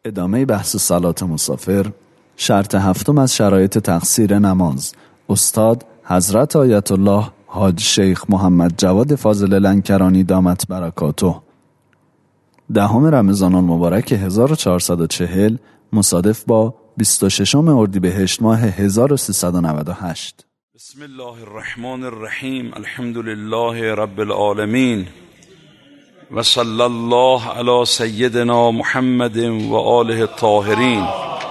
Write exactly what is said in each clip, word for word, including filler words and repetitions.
ادامه بحث صلات مسافر، شرط هفتم از شرایط تقصیر نماز. استاد حضرت آیت الله حاج شیخ محمد جواد فاضل لنکرانی دامت برکاته. دهم رمضان المبارک هزار و چهارصد و چهل مصادف با بیست و ششم اردیبهشت ماه هزار و سیصد و نود و هشت. بسم الله الرحمن الرحیم. الحمد لله رب العالمین و صلی الله علی سیدنا محمد و آله الطاهرین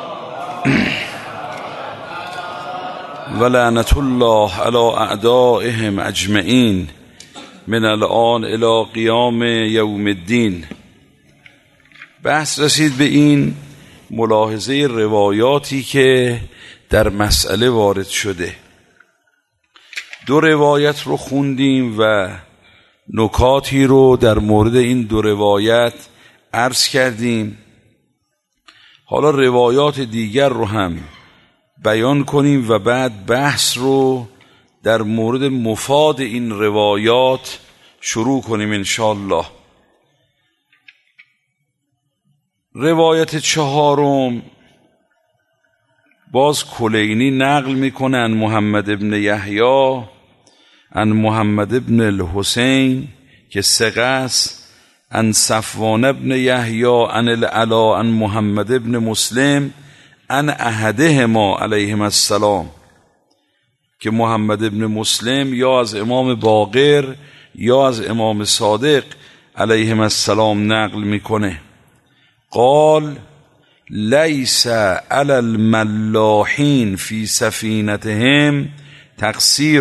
و لعنت الله علی اعدائهم اجمعین من الان الی قیام یوم الدین. بحث رسید به این ملاحظه روایاتی که در مسئله وارد شده. دو روایت رو خوندیم و نکاتی رو در مورد این دو روایت عرض کردیم. حالا روایات دیگر رو هم بیان کنیم و بعد بحث رو در مورد مفاد این روایات شروع کنیم انشاءالله. روایت چهارم باز کلینی نقل میکنن محمد ابن یحیی عن محمد ابن الحسین که ثقه است، عن صفوان ابن یحیی عن العلا عن محمد ابن مسلم عن احدهما علیهم السلام، که محمد ابن مسلم یا از امام باقر یا از امام صادق علیهم السلام نقل میکنه. قال لیس علی الملاحین فی سفینتهم تقصیر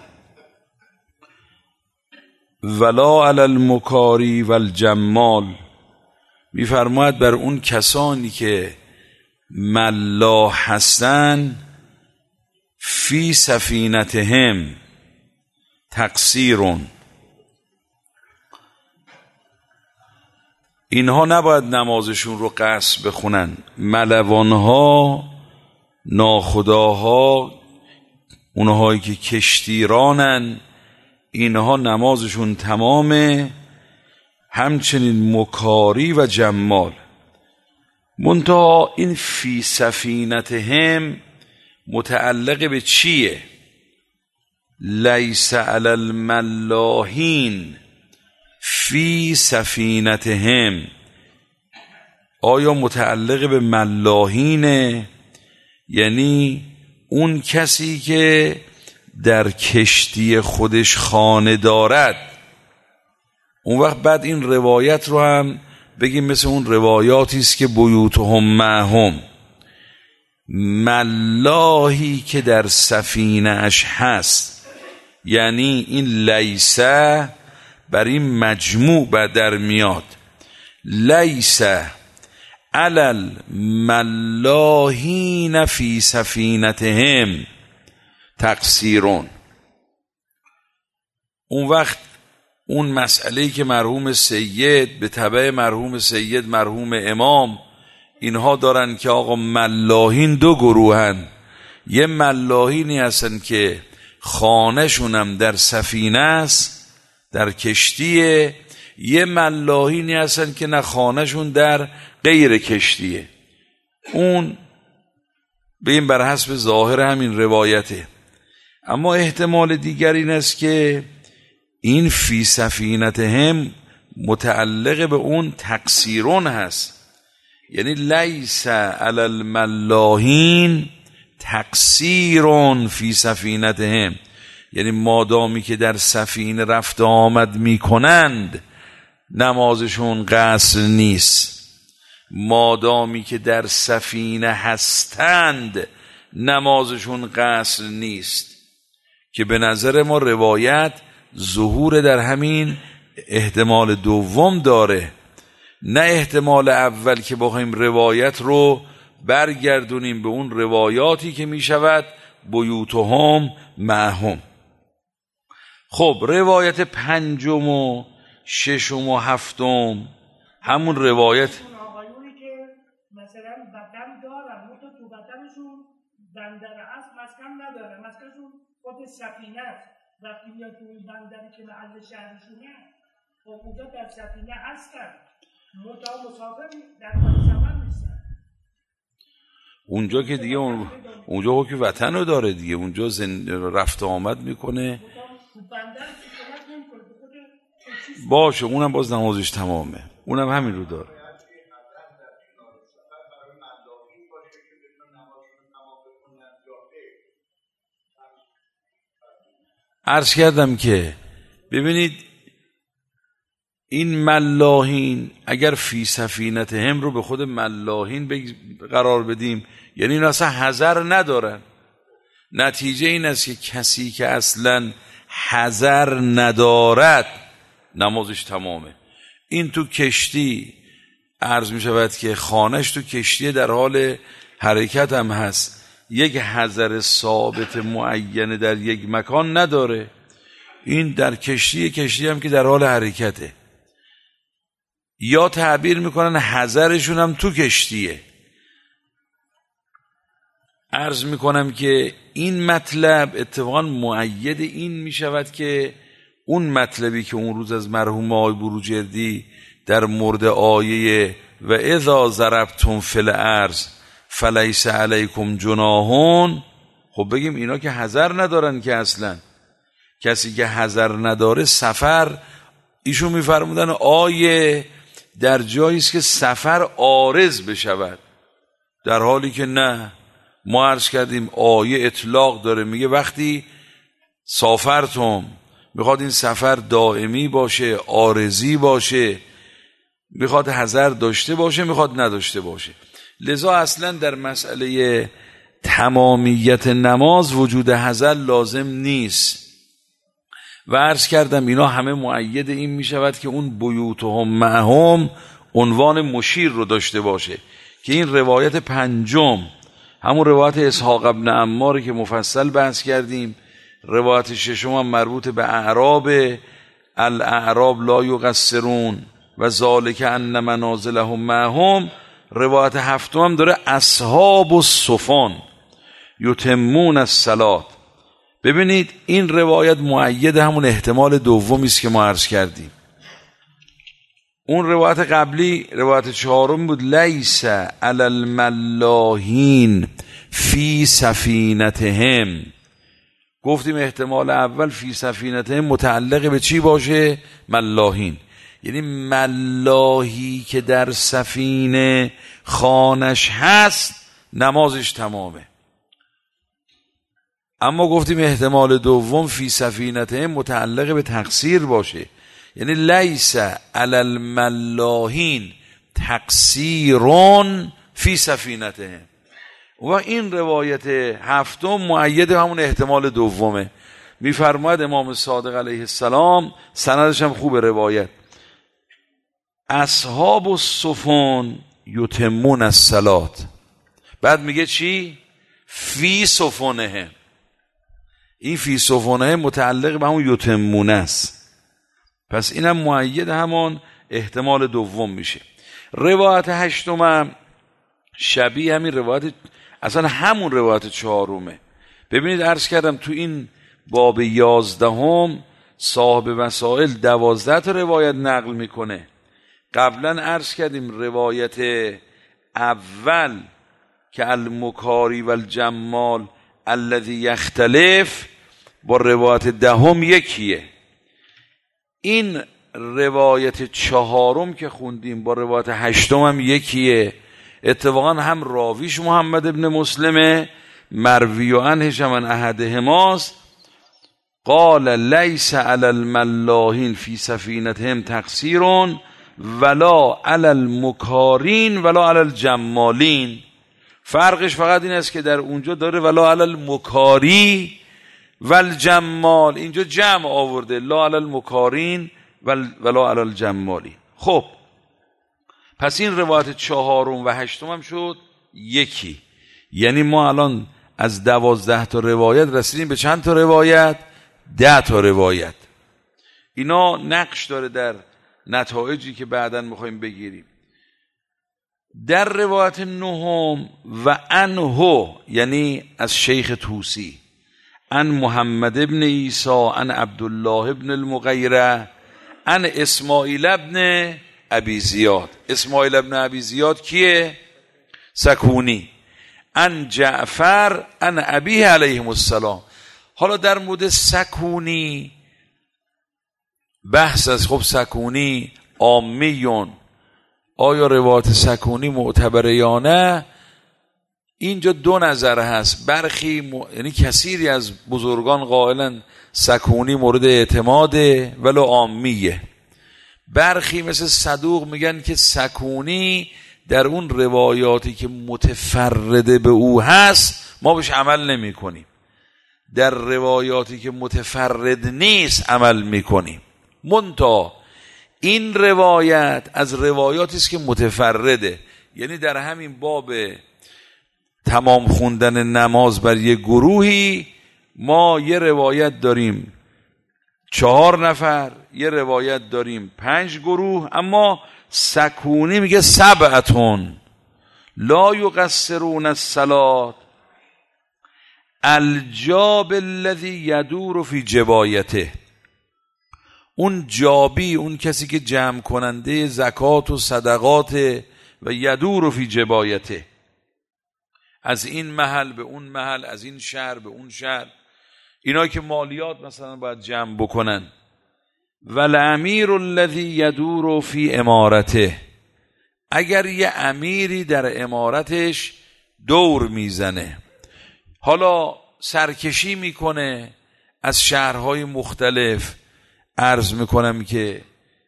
ولا علی المکاری والجمال. میفرماید بر اون کسانی که ملاح هستن فی سفینتهم تقصیر، اینها نباید نمازشون رو قصر بخونن. ملوانها، ناخداها، اونهایی که کشتیرانن، اینها نمازشون تمامه، همچنین مکاری و جمال. منتها این فی سفینتهم متعلق به چیه؟ لیس علی الملاحین فی سفینتهم، آیا متعلق به ملاحینه؟ یعنی اون کسی که در کشتی خودش خانه دارد. اون وقت بعد این روایت رو هم بگیم مثل اون روایاتی است که بیوتهم معهم، ملاحی که در سفینه اش هست. یعنی این لیسه بر این مجموع بر در میاد. لیس علی الملاحین فی سفینتهم تقصیرون. اون وقت اون مسئله‌ای که مرحوم سید به تبع مرحوم سید مرحوم امام اینها دارن که آقا ملاحین دو گروهن، یه ملاحینی هستن که خانه‌شونم در سفینه است، در کشتیه، یه ملاحینی هستن که نه خانه‌شون در غیر کشتیه. اون به این بر حسب ظاهر همین روایته. اما احتمال دیگر این است که این فی سفینتهم متعلق به اون تقصیرون هست، یعنی لیس علی الملاحین تقصیرون فی سفینتهم، یعنی مادامی که در سفینه رفت آمد میکنند نمازشون قصر نیست، مادامی که در سفینه هستند نمازشون قصر نیست. که به نظر ما روایت ظهور در همین احتمال دوم داره، نه احتمال اول که بخوایم روایت رو برگردونیم به اون روایاتی که می شود بیوتهم معهم. خب روایت پنجم و ششم و هفتم همون روایت آقایونی که مثلا بدن دارن منتها تو بدنشون بندر است، مسکن نداره، مسکنشون خود سفینه است. وقتی میاد تو این بندری که محل شهرشونه خب اونجا در سفینه هستن، منتها مسافر در حال سفر نیستن. اونجا که دیگه اون... اونجا که وطن رو داره دیگه، اونجا زن... رفت آمد میکنه. باشه اونم باز نمازش تمامه، اونم همین رو داره. عرض کردم که ببینید این ملاحین اگر فی سفینتهم رو به خود ملاحین قرار بدیم، یعنی این اصلا حذر ندارن. نتیجه این است که کسی که اصلا حذر ندارد نمازش تمامه. این تو کشتی عرض می شود که خانش تو کشتی در حال حرکت هم هست، یک حذر ثابت معین در یک مکان نداره. این در کشتی کشتی هم که در حال حرکته، یا تعبیر میکنن حذرشون هم تو کشتیه. عرض میکنم که این مطلب اتفاقا مؤید این میشود که اون مطلبی که اون روز از مرحوم آقای بروجردی در مورد آیه و اذا ضربتم فی الارض فلیس علیکم جناح، خب بگیم اینا که حذر ندارن که اصلا. کسی که حذر نداره سفر، ایشون میفرمودن آیه در جایی است که سفر عارض بشود، در حالی که نه. ما عرض کردیم آیه اطلاق داره، میگه وقتی سافرتم، میخواد این سفر دائمی باشه، عارضی باشه، میخواد حذر داشته باشه، میخواد نداشته باشه. لذا اصلا در مسئله تمامیت نماز وجود حذر لازم نیست. و عرض کردم اینا همه مؤید این میشود که اون بیوتهم معهم عنوان مشیر رو داشته باشه، که این روایت پنجم همون روایت اسحاق ابن عماری که مفصل بحث کردیم. روایت ششم هم مربوط به اعراب، الاعراب لا یقصرون و ذالک ان منازلهم معهم. روایت هفتم هم داره اصحاب السفن یتمون الصلاة. ببینید این روایت مؤید همون احتمال دومی است که ما عرض کردیم. اون روایت قبلی روایت چهارم بود، لیس علی الملاحین فی سفینتهم. گفتیم احتمال اول فی سفینتهم متعلق به چی باشه؟ ملاحین، یعنی ملاحی که در سفینه خانش هست نمازش تمامه. اما گفتیم احتمال دوم فی سفینتهم متعلق به تقصیر باشه، یعنی لیس علی الملاحین تقصیرون فی سفینتهم. و این روایت هفتم مؤید همون احتمال دومه. میفرماید امام صادق علیه السلام، سندش هم خوبه روایت، اصحاب السفن یتمون الصلاة. بعد میگه چی؟ فی سفنهم. این فی سفنهم متعلق به همون یتمون است، پس اینم مؤید همون احتمال دوم میشه. روایت هشتم شبیه همین روایت، اصلا همون روایت چهارمه. ببینید عرض کردم تو این باب یازدهم صاحب وسائل دوازده تا روایت نقل میکنه. قبلا عرض کردیم روایت اول که المکاری و الجمال الذی یختلف با روایت دهم یکیه. این روایت چهارم که خوندیم با روایت هشتم هم یکیه. اتفاقا هم راویش محمد ابن مسلمه، مروی و عنهش من احدهماست. قال لیس علی الملاحین فی سفینتهم تقصیرون ولا علی المکارین ولا علی الجمالین. فرقش فقط این است که در اونجا داره ولا علی المکاری والجمال، اینجا جمع آورده لا علی المکارین ولا علی الجمالین. خب پس این روایت چهارم و هشتم هم شد یکی. یعنی ما الان از دوازده تا روایت رسیدیم به چند تا روایت؟ ده تا روایت. اینا نقش داره در نتایجی که بعداً میخوایم بگیریم. در روایت نهم و عنه، یعنی از شیخ طوسی، عن محمد ابن عیسی عن عبدالله ابن المغیره عن اسماعیل ابن ابی زیاد. اسماعیل ابن ابی زیاد کیه؟ سکونی. ان جعفر ان ابیه علیه السلام. حالا در مورد سکونی بحث از خب سکونی عامیون، آیا روایت سکونی معتبره یا نه؟ اینجا دو نظر هست. برخی م... یعنی کثیری از بزرگان قائلن سکونی مورد اعتماده ولو عامیه. برخی مثل صدوق میگن که سکونی در اون روایاتی که متفرده به او هست ما بهش عمل نمی کنیم، در روایاتی که متفرد نیست عمل می کنیم. منتها این روایت از روایاتی است که متفرده، یعنی در همین باب تمام خوندن نماز بر یک گروهی ما یه روایت داریم چهار نفر، یه روایت داریم پنج گروه، اما سکونی میگه سبعتون لا یقصرون الصلاة الجاب الذی یدور فی جبایته. اون جابی، اون کسی که جمع کننده زکات و صدقات و یدور فی جبایته، از این محل به اون محل، از این شهر به اون شهر، اینا که مالیات مثلا باید جمع بکنن. والامیر الذی یدور فی امارته، اگر یه امیری در امارتش دور میزنه، حالا سرکشی میکنه از شهرهای مختلف، عرض میکنم که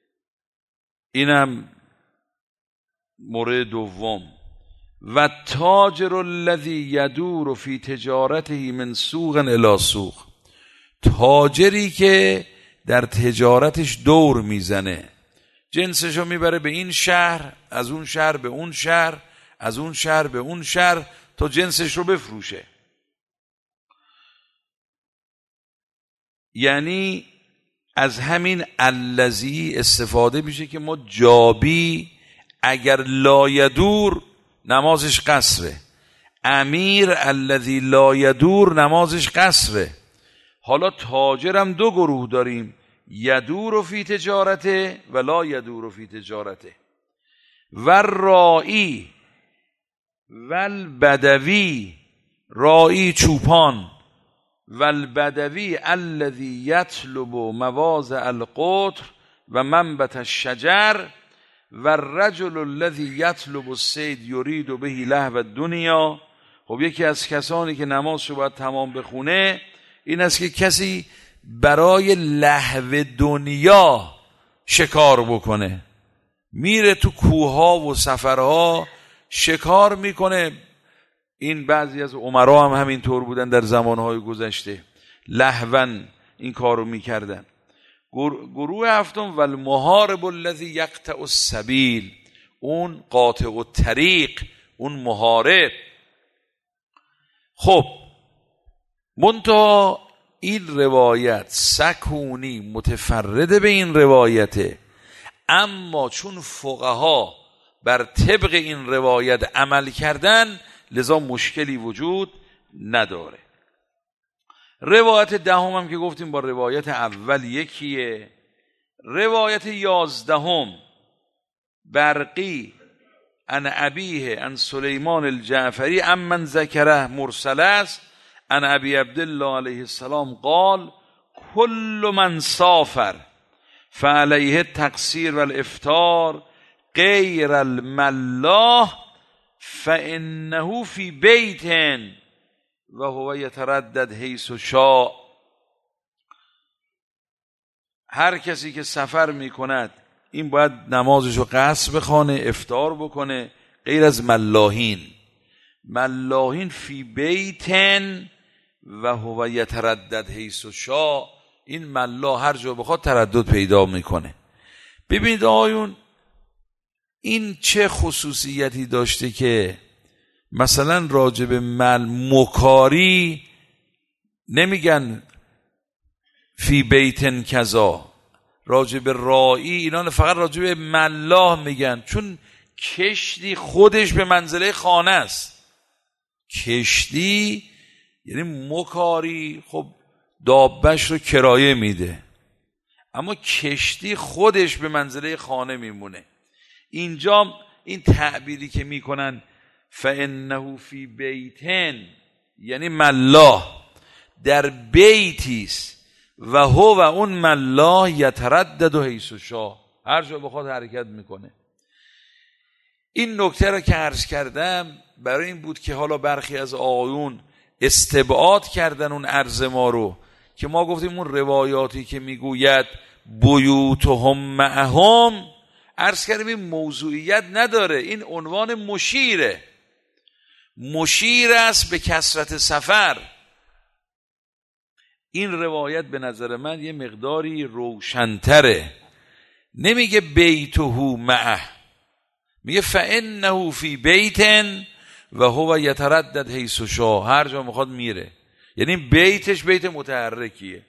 اینم مورد دوم. و تاجر الذی یدور فی تجارته من سوق الی سوق، تاجری که در تجارتش دور میزنه، جنسشو میبره به این شهر، از اون شهر به اون شهر، از اون شهر به اون شهر تا جنسش رو بفروشه. یعنی از همین الذی استفاده میشه که ما جابی اگر لا یدور نمازش قصره، امیر الذی لا یدور نمازش قصره. حالا تاجرم دو گروه داریم، یدور فی تجارته و لا یدور فی تجارته. و رائی و البدوی، رائی چوپان، و البدوی الذی یطلب مواضع القطر و منبت الشجر و الرجل الذی یطلب الصید یرید به لهو الدنیا. خب یکی از کسانی که نمازشو باید تمام بخونه این است که کسی برای لهو دنیا شکار بکنه، میره تو کوها و سفرها شکار میکنه. این بعضی از امرا هم همین طور بودن در زمانهای گذشته، لهون این کارو میکردن. گروه هفتم و المحارب الذی یقطع السبیل، اون قاطع الطریق، اون محارب. خب منتها این روایت سکونی متفرده به این روایته، اما چون فقها بر طبق این روایت عمل کردن لذا مشکلی وجود نداره. روایت دهم هم که گفتیم با روایت اول یکیه. روایت یازدهم برقی ان ابیه ان سلیمان الجعفری امن ذکره مرسل است ان ابی عبدالله علیه السلام قال کل من سافر فعلیه تقصیر و الافطار غیر الملاح فانه فی بیت و هو یتردد حیث شاء. هر کسی که سفر میکند این باید نمازشو قصر بخوانه، افطار بکنه، غیر از ملاحین. ملاحین فی بیتن و هو یتردد حیث شاء، این ملاح هر جا بخواد تردد پیدا میکنه. ببینید آیون این چه خصوصیتی داشته که مثلا راجب مل مکاری نمیگن فی بیتن کذا، راجب رائی اینا فقط راجب ملاح میگن، چون کشتی خودش به منزله خانه است. کشتی یعنی مکاری خب دابش رو کرایه میده، اما کشتی خودش به منزله خانه میمونه. اینجا این تعبیری که میکنن فانه فی بیتن یعنی ملاح در بیتیست و هو و اون ملاح یتردد و حیث شاء هر جا بخواد حرکت میکنه. این نکته را که عرض کردم برای این بود که حالا برخی از آقایون استبعاد کردن اون عرض ما رو که ما گفتیم اون روایاتی که میگوید بیوتهم معهم عرض کردیم این موضوعیت نداره، این عنوان مشیره، مشیر است به کثرت سفر. این روایت به نظر من یه مقداری روشن‌تره، نمیگه بیته معه، میگه فانه فی بیتن و هو یتردد حیث شاء هر جا میخواد میره. یعنی بیتش بیت متحرکیه،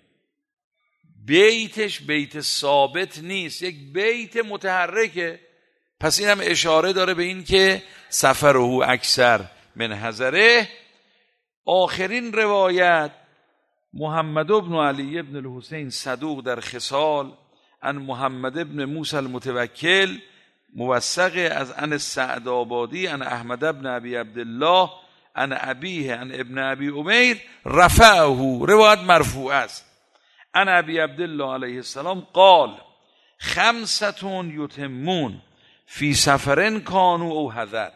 بیتش بیت ثابت نیست، یک بیت متحرکه. پس این هم اشاره داره به این که سفره اکثر من حضره. آخرین روایت محمد ابن علی ابن الحسین صدوق در خصال عن محمد ابن موسی المتوکل موثق از عن سعدآبادی عن احمد ابن ابی عبدالله عن ابیه عن ابن ابی امیر رفعه، روایت مرفوع است. عن ابی عبدالله علیه السلام قال خمسة یتمون فی سفرن کانوا او حضر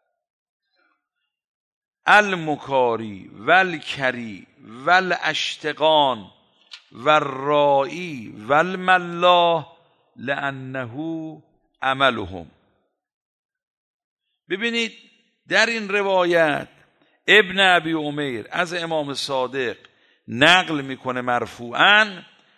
المکاری والکری والاشتقان والرائی والملاح لانه عملهم. ببینید در این روایت ابن ابی امیر از امام صادق نقل میکنه مرفوعاً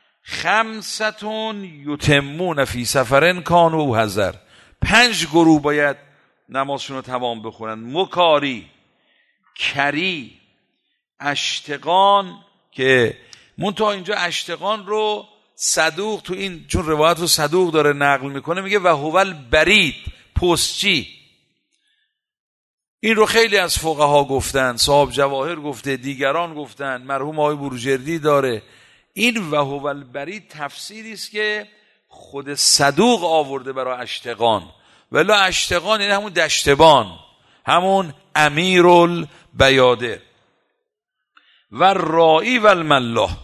خمسة یتمون فی سفرن کانوا او حضر، پنج گروه باید نمازشون رو تمام بخونن: مکاری، کری، اشتقان، که منتها اینجا اشتقان رو صدوق تو این چون روایت رو صدوق داره نقل میکنه میگه و هو البرید، پستچی. این رو خیلی از فقها گفتن، صاحب جواهر گفته، دیگران گفتن، مرحوم آقای بروجردی داره. این و هو البرید تفسیری است که خود صدوق آورده برای اشتقان، ولی اشتقان یعنی همون دشتبان، همون امیرالبیاده. و رائی و الملاح.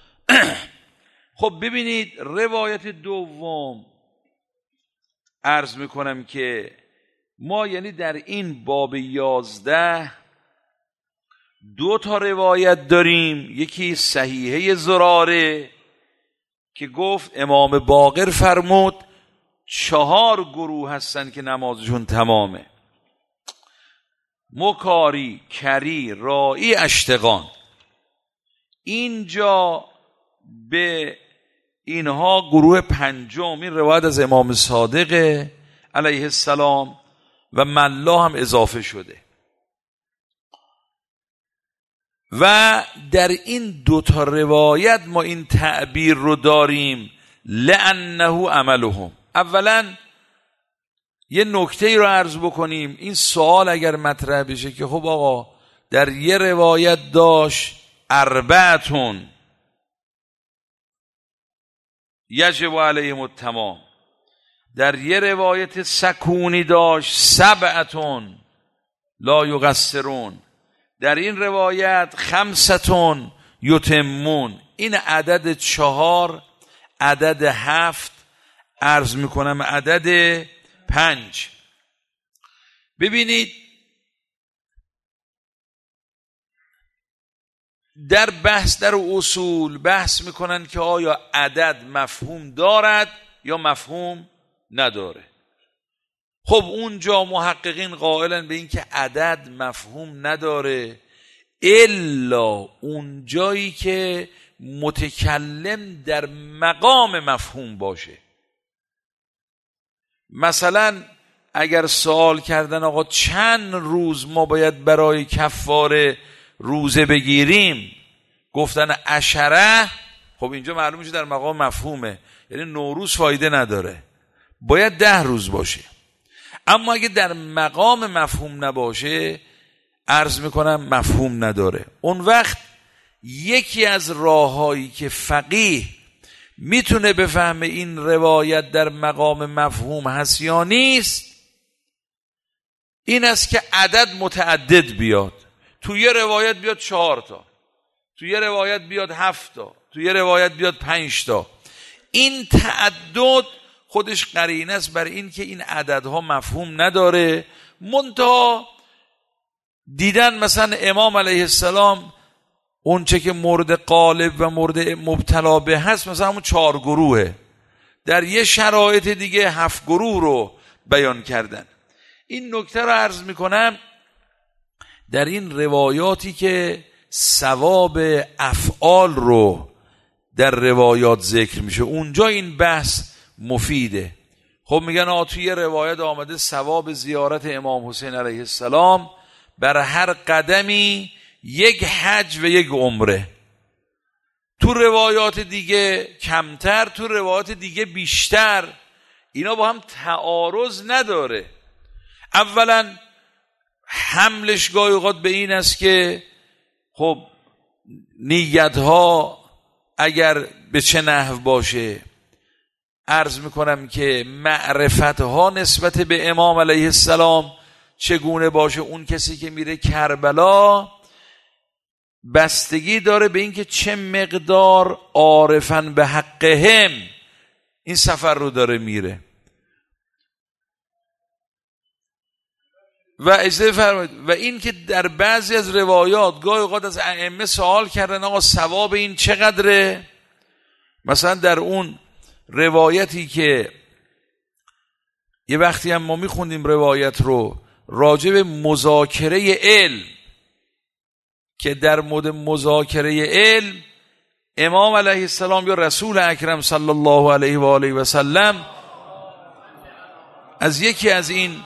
خب ببینید روایت دوم عرض میکنم که ما یعنی در این باب یازده دو تا روایت داریم. یکی صحیحه زراره که گفت امام باقر فرمود چهار گروه هستن که نمازشون تمامه: مکاری، کری، رائی، اشتقان. اینجا به اینها گروه پنجم، این روایت از امام صادق علیه السلام و ملا هم اضافه شده. و در این دوتا روایت ما این تعبیر رو داریم لأنه عملهم. اولا یه نکته رو عرض بکنیم، این سوال اگر مطرح بشه که خب آقا در یه روایت داشت اربعتون یجب علیهم التمام، در یه روایت سکونی داشت سبعتون لا یقصرون، در این روایت خمستون یتمون. این عدد چهار، عدد هفت، عرض میکنم عدد پنج. ببینید در بحث در اصول بحث میکنن که آیا عدد مفهوم دارد یا مفهوم نداره. خب اونجا محققین قائلن به این که عدد مفهوم نداره الا اونجایی که متکلم در مقام مفهوم باشه. مثلا اگر سوال کردن آقا چند روز ما باید برای کفاره روزه بگیریم، گفتن عشره، خب اینجا معلوم میشه در مقام مفهومه، یعنی نوروز فایده نداره، باید ده روز باشه. اما اگه در مقام مفهوم نباشه عرض میکنم مفهوم نداره. اون وقت یکی از راههایی که فقیه میتونه بفهمه این روایت در مقام مفهوم هست یا نیست این است که عدد متعدد بیاد. تو یه روایت بیاد چهار تا، تو یه روایت بیاد هفت تا، تو یه روایت بیاد پنج تا. این تعدد خودش قرینه است بر این که این عددها مفهوم نداره. منتها دیدن مثلا امام علیه السلام اون چه که مورد قالب و مورد مبتلا به هست مثلا همون چهار گروهه، در یه شرایط دیگه هفت گروه رو بیان کردن. این نکته رو عرض میکنم در این روایاتی که ثواب افعال رو در روایات ذکر میشه اونجا این بحث مفیده. خب میگن آ توی روایت آمده ثواب زیارت امام حسین علیه السلام بر هر قدمی یک حج و یک عمره. تو روایات دیگه کمتر، تو روایات دیگه بیشتر. اینا با هم تعارض نداره. اولا حملش گاهی اوقات به این است که خب نیت‌ها اگر به چه نحو باشه، عرض میکنم که معرفت‌ها نسبت به امام علیه السلام چگونه باشه. اون کسی که میره کربلا بستگی داره به این که چه مقدار عارفن به حقهم این سفر رو داره میره. و اجازه فرمایید و این که در بعضی از روایات گاهی اوقات از ائمه سوال کردن آقا ثواب این چقدره. مثلا در اون روایتی که یه وقتی هم ما میخوندیم روایت رو راجع به مذاکره علم، که در مورد مذاکره علم امام علیه السلام یا رسول اکرم صلی الله علیه و آله و سلم از یکی از این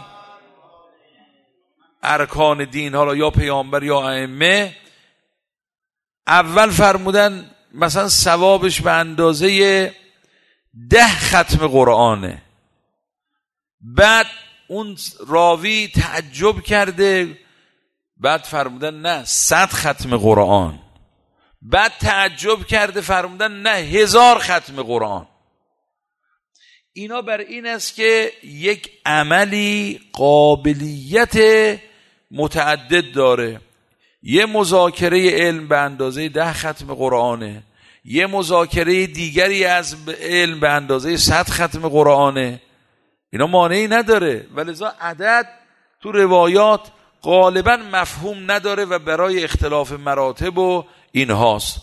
ارکان دین، حالا یا پیامبر یا ائمه، اول فرمودن مثلا ثوابش به اندازه ده ختم قرآنه. بعد اون راوی تعجب کرده، بعد فرمودن نه صد ختم قرآن. بعد تعجب کرده فرمودن نه هزار ختم قرآن. اینا بر این است که یک عملی قابلیت متعدد داره. یه مذاکره علم به اندازه ده ختم قرآنه، یه مذاکره دیگری از علم به اندازه صد ختم قرآنه. اینا مانعی نداره، ولذا عدد تو روایات غالبا مفهوم نداره و برای اختلاف مراتب و این هاست.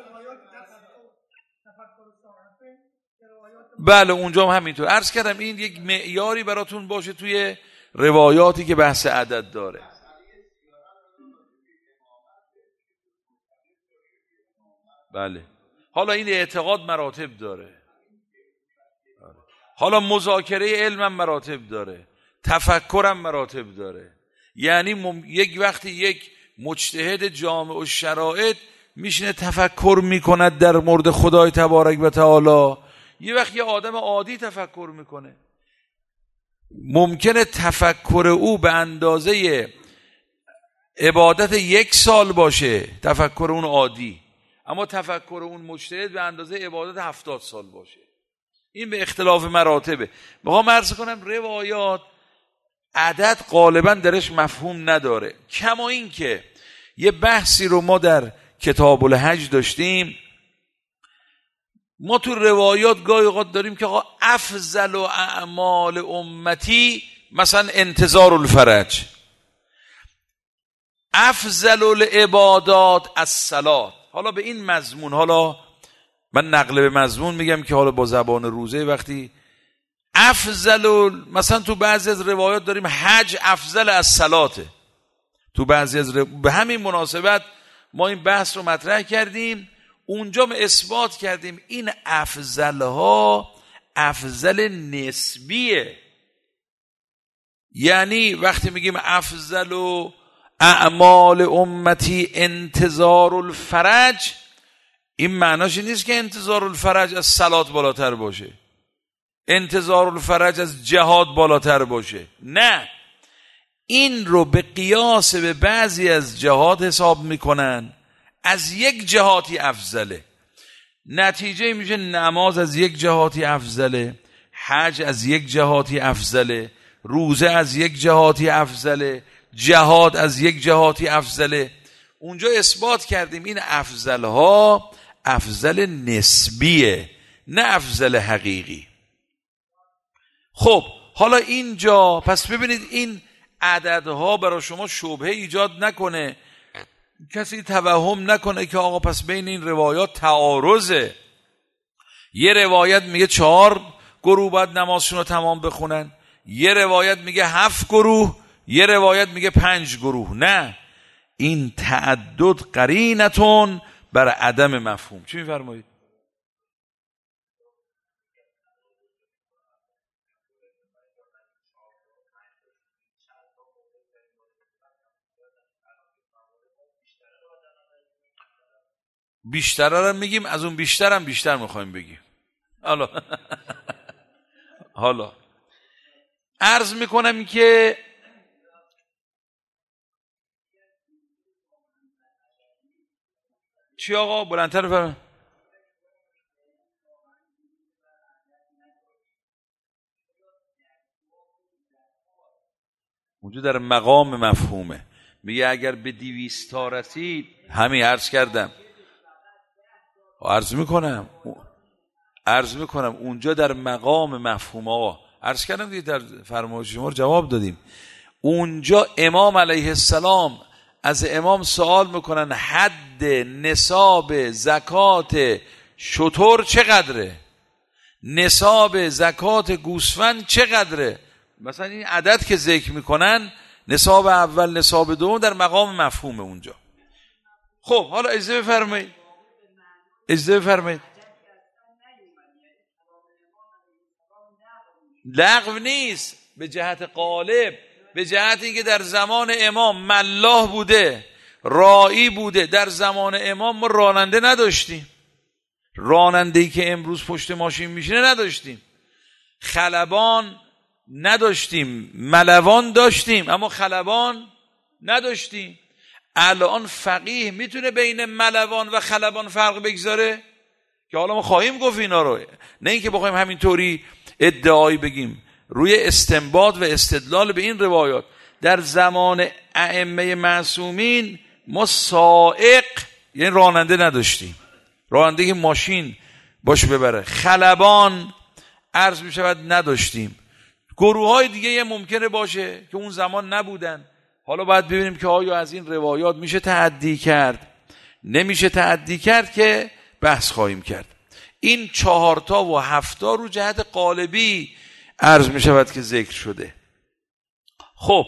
بله اونجا هم همینطور. عرض کردم این یک معیاری براتون باشه توی روایاتی که بحث عدد داره. بله حالا این اعتقاد مراتب داره، حالا مذاکره علم هم مراتب داره، تفکر هم مراتب داره. یعنی مم... یک وقتی یک مجتهد جامع الشرائط میشینه تفکر میکند در مورد خدای تبارک و تعالی، یه وقت یه آدم عادی تفکر میکنه. ممکنه تفکر او به اندازه عبادت یک سال باشه، تفکر اون عادی، اما تفکر اون مجتهد به اندازه عبادت هفتاد سال باشه. این به اختلاف مراتبه. میخوام عرض کنم روایات عدد غالبا درش مفهوم نداره. کما این که یه بحثی رو ما در کتاب الحج داشتیم، ما تو روایات گاهی اوقات داریم که آقا افضل و اعمال امتی مثلا انتظار الفرج، افضل العبادات الصلات. حالا به این مضمون، حالا من نقل به مضمون میگم که حالا با زبان روزه، وقتی افضل مثلا تو بعضی از روایات داریم حج افضل از صلاته، تو بعضی از رو... به همین مناسبت ما این بحث رو مطرح کردیم، اونجا ما اثبات کردیم این افضل ها افضل نسبیه. یعنی وقتی میگیم افضل و اعمال امتی انتظار الفرج، این معناش نیست که انتظار الفرج از صلات بالاتر باشه، انتظار الفرج از جهاد بالاتر باشه. نه، این رو به قیاس به بعضی از جهات حساب میکنن، از یک جهاتی افضله. نتیجه میشه نماز از یک جهاتی افضله، حج از یک جهاتی افضله، روزه از یک جهاتی افضله، جهاد از یک جهاتی افضله. اونجا اثبات کردیم این افضل ها افضل نسبیه نه افضل حقیقی. خب حالا اینجا پس ببینید این عددها برای شما شبهه ایجاد نکنه، کسی توهم نکنه که آقا پس بین این روایات تعارضه. یه روایت میگه چهار گروه باید نمازشون رو تمام بخونن، یه روایت میگه هفت گروه، یه روایت میگه پنج گروه. نه، این تعدد قرینتون بر عدم مفهوم. چی میفرمایید؟ بیشتر رو میگیم، از اون بیشتر هم بیشتر میخوایم بگیم. حالا حالا عرض میکنم که چی آقا بلندتر بفرمایید. اونجا در مقام مفهومه، میگه اگر به دویستا رسید، همین عرض کردم عرض میکنم عرض میکنم اونجا در مقام مفهوم. آقا عرض کردم دیگه، در فرمایش شما جواب دادیم. اونجا امام علیه السلام از امام سوال میکنن حد نصاب زکات شتر چقدره، نصاب زکات گوسفند چقدره. مثلا این عدد که ذکر میکنن، نصاب اول نصاب دوم، در مقام مفهوم اونجا. خب حالا اجازه بفرمایید اجازه بفرمایید لغو نیست به جهت قالب، به جهت اینکه در زمان امام ملاح بوده، راعی بوده. در زمان امام ما راننده نداشتیم، راننده‌ای که امروز پشت ماشین میشینه نداشتیم، خلبان نداشتیم، ملوان داشتیم اما خلبان نداشتیم. الان فقیه میتونه بین ملوان و خلبان فرق بگذاره؟ که حالا ما خواهیم گفت اینا رو، نه اینکه بخوایم همینطوری ادعایی بگیم. روی استنباط و استدلال به این روایات در زمان ائمه معصومین ما سائق یعنی راننده نداشتیم، راننده که ماشین باش ببره. خلبان عرض می شود نداشتیم. گروه های دیگه یه ممکنه باشه که اون زمان نبودن. حالا باید ببینیم که آیا از این روایات میشه تعدی کرد، نمیشه تعدی کرد، که بحث خواهیم کرد. این چهارتا و هفتا رو جهت قالبی عرض می شود که ذکر شده. خب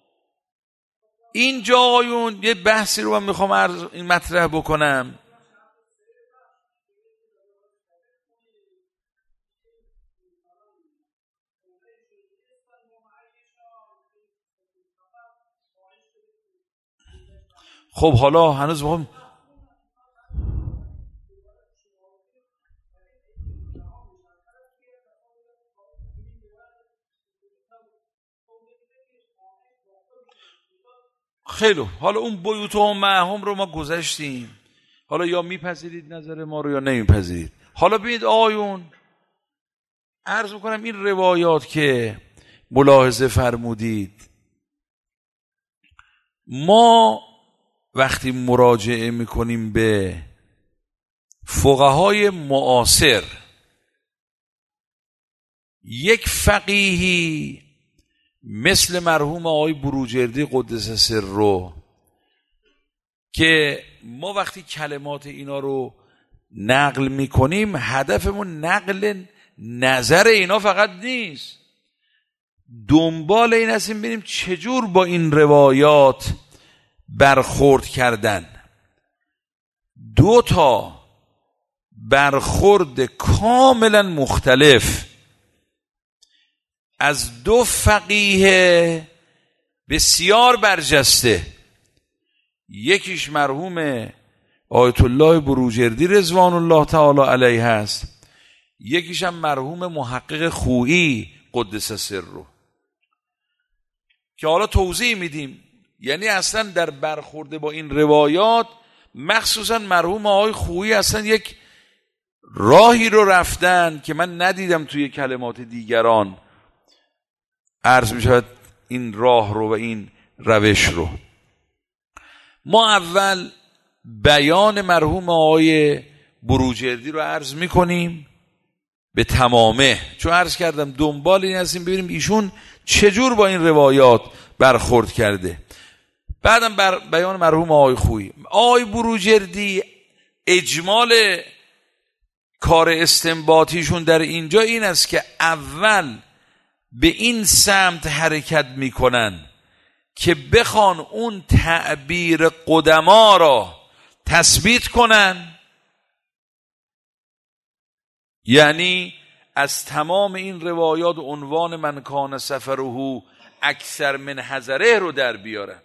اینجا آقایون یه بحثی رو من میخوام عرض این مطرح بکنم. خب حالا هنوز بخوام خیلی حالا اون بیوت و معهم رو ما گذشتیم، حالا یا میپذیرید نظر ما رو یا نمیپذیرید. حالا ببینید آیون عرض میکنم این روایات که ملاحظه فرمودید، ما وقتی مراجعه میکنیم به فقهای معاصر، یک فقیهی مثل مرحوم آقای بروجردی قدس سره، که ما وقتی کلمات اینا رو نقل میکنیم هدفمون نقل نظر اینا فقط نیست، دنبال این هستیم ببینیم چجور با این روایات برخورد کردن. دو تا برخورد کاملا مختلف از دو فقیه بسیار برجسته، یکیش مرحوم آیت الله بروجردی رضوان الله تعالی علیه هست، یکیش هم مرحوم محقق خویی قدس سره، که حالا توضیح میدیم. یعنی اصلا در برخورد با این روایات مخصوصا مرحوم آقای خویی اصلا یک راهی رو رفتن که من ندیدم توی کلمات دیگران. عرض می شود این راه رو و این روش رو. ما اول بیان مرحوم آقای بروجردی رو عرض می کنیم به تمامه، چون عرض کردم دنبال این هستیم ببینیم ایشون چجور با این روایات برخورد کرده. بعدم بر بیان مرحوم آقای خویی. آقای بروجردی اجمال کار استنباطیشون در اینجا این است که اول به این سمت حرکت میکنن که بخوان اون تعبیر قدما را تثبیت کنن، یعنی از تمام این روایات عنوان من کان سفره اکثر من حضره رو در بیارن،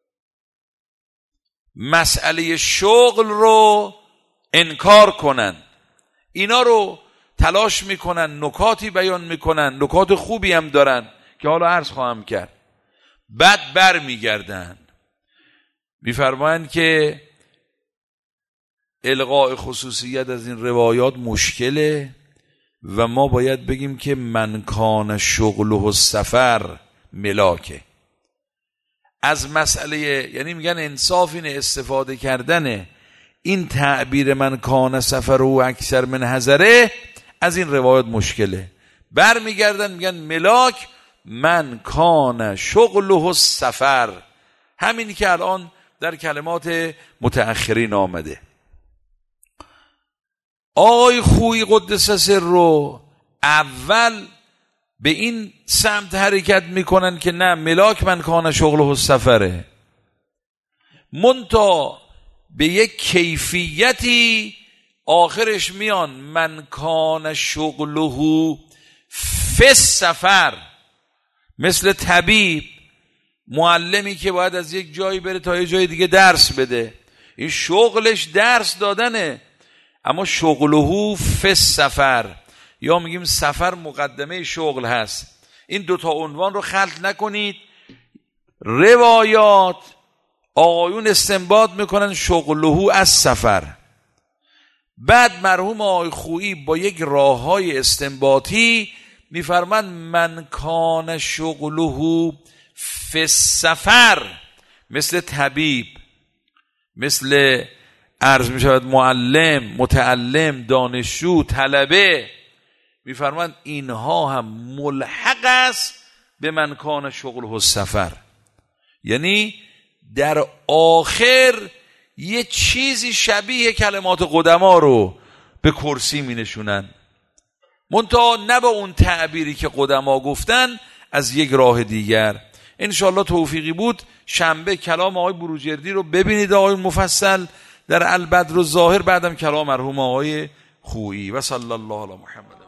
مسئله شغل رو انکار کنن. اینا رو تلاش میکنن، نکاتی بیان میکنن، نکات خوبی هم دارن که حالا عرض خواهم کرد. بعد بر میگردن میفرمایند که الغاء خصوصیت از این روایات مشکله و ما باید بگیم که من کان شغله السفر ملاکه. از مسئله، یعنی میگن انصاف اینه استفاده کردن این تعبیر من کان سفر و اکثر من حضره از این روایات مشکله. بر میگردن میگن ملاک من کان شغله السفر، همینی که الان در کلمات متأخرین آمده. آقای خویی قدس سره اول به این سمت حرکت میکنن که نه ملاک من کان شغله السفره، منتها به یک کیفیتی آخرش میان من کان شغله فی السفر، مثل طبیب معلمی که باید از یک جایی بره تا یک جای دیگه درس بده، این شغلش درس دادنه، اما شغله فی السفر، یا میگیم سفر مقدمه شغل هست. این دوتا عنوان رو خلط نکنید. روایات آقایون استنباط میکنن شغله از سفر، بعد مرحوم آقای خویی با یک راه های استنباطی میفرمان من کان شغله فی السفر، مثل طبیب، مثل عرض میشود معلم، متعلم، دانشجو، طلبه، میفرمان اینها هم ملحق است به من کان شغله السفر. یعنی در آخر یه چیزی شبیه کلمات قدما رو به کرسی می نشونن، منتها نه با اون تعبیری که قدما گفتن، از یک راه دیگر. انشاءالله توفیقی بود شنبه کلام آقای بروجردی رو ببینید آقای مفصل در البدر الظاهر، بعدم کلام مرحوم آقای خویی. و صلی الله علی محمد.